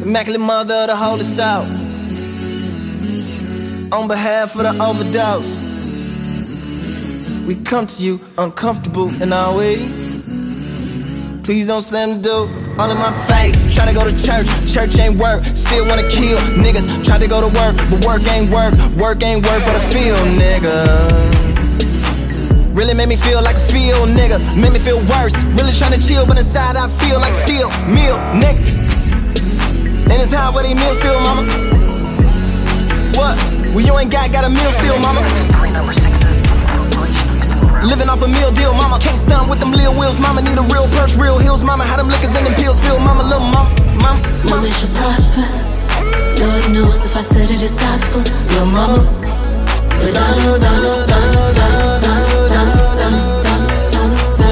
Immaculate mother to hold us out. On behalf of the overdose, we come to you uncomfortable in our ways. Please don't slam the door all in my face. Tryna go to church, church ain't work. Still wanna kill niggas. Try to go to work, but work ain't work. Work ain't work for the field, nigga. Really made me feel like a field, nigga. Made me feel worse. Really tryna chill, but inside I feel like steel meal, nigga. And it's high where they meal still, mama. What? Well, you ain't got a meal still, mama. Living off a meal deal, mama. Can't stun with them Lil wheels, mama. Need a real purse, real heels, mama. How them liquors and them pills feel, mama. Little mama, mama, mama. We should prosper. Lord knows if I said it is gospel. Your mama. Madonna, Donna, Donna, Donna, Donna, Donna, Donna.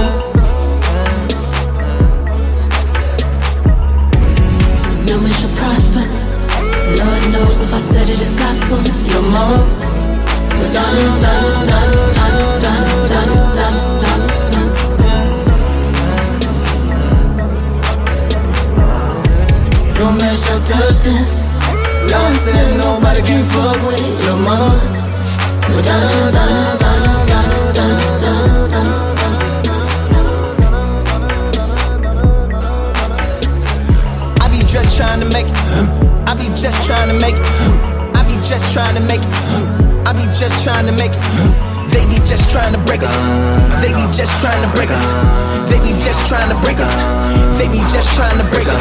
No, we should prosper. Lord knows if I said it is gospel. Your mama. Madonna, Donna, Donna, Donna, Donna, Donna, Donna. No man shall touch this. God said nobody can fuck with your mama. Madonna, Donna, Donna, Donna, Donna, Donna. I be just trying to make it. I be just trying to make it. I be just trying to make it. I be just trying to make it. They be just trying to break us. They be just trying to break us. They be just trying to break us. They be just trying to break us.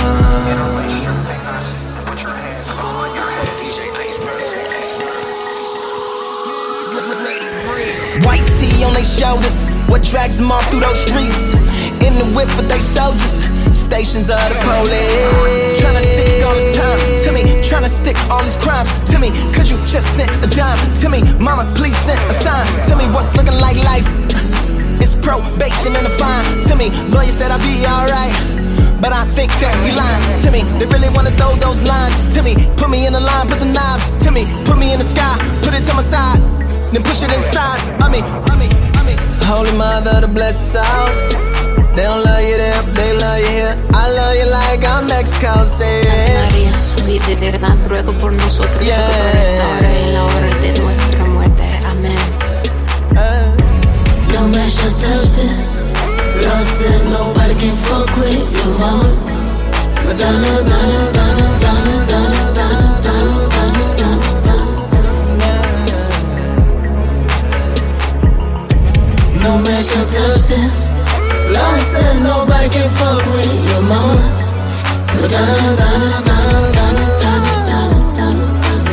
White tee on their shoulders, what drags them off through those streets? In the whip with they soldiers, stations of the police. Tryna stick all this time to me, tryna stick all these crimes to me. Could you just send a dime to me? Mama, please send a sign to me. What's looking like life? It's probation and a fine to me. Lawyer said I'll be alright, but I think that you lying to me. They really wanna throw those lines to me. Put me in the line, put the knives to me. Put me in the sky, put it to my side, then push it inside of me. Holy mother to bless us all. They don't love you there, they love you here. I love you like I'm Mexico, say Santa María, subí de verdad, ruego por nosotros, yeah. Por esta hora y en la hora de nuestra muerte, amén. No man shall touch this. Lord said nobody can fuck with your mama. Madonna, Donna, Donna, Donna, Donna, Donna, Donna, Donna, Donna. No man shall touch this. Lord said nobody can fuck with your mama. Madonna, Donna, Donna, Donna, Donna, Donna,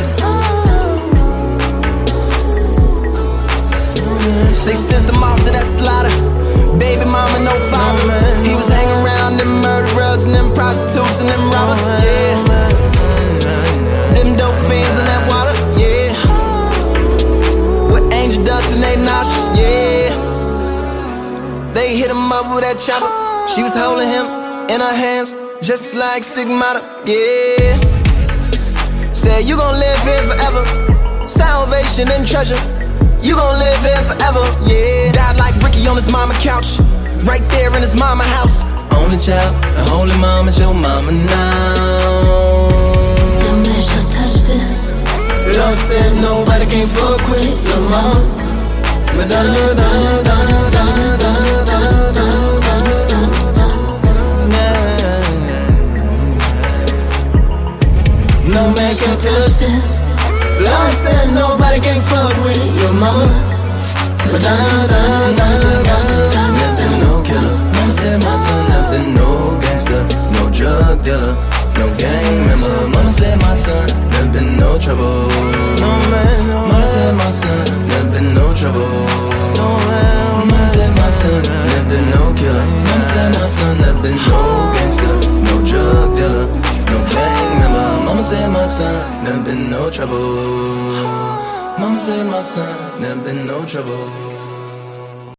Donna. They sent them off to that slaughter. Baby mama, no father. He was hanging around them murderers and them prostitutes and them robbers, yeah. Them dope fiends in that water, yeah. With angel dust in their nostrils, yeah. They hit him up with that chopper. She was holding him in her hands, just like stigmata, yeah. Said you gon' live here forever, salvation and treasure. You gon' live here forever, yeah. Died like Ricky on his mama couch, right there in his mama house. Only child, the holy mama's your mama now. No man shall touch this. Lord said nobody can fuck with your mama. Madonna, Donna, Donna, Donna, Donna, Donna, Donna, Donna. No man can touch this. Lord said nobody can fuck with your mama. Madonna, Donna, Donna, Donna, Donna. Never no killer. Mama said my son never been no gangster, no drug dealer, no gang member. Mama said my son never been no trouble. No man, no. Mama said my son never been no trouble. No man, mama said my son never been no killer. Mama said my son never been no gangster, no drug dealer, no gang member. Mama said my son never been no trouble. Mama said my son never been no trouble.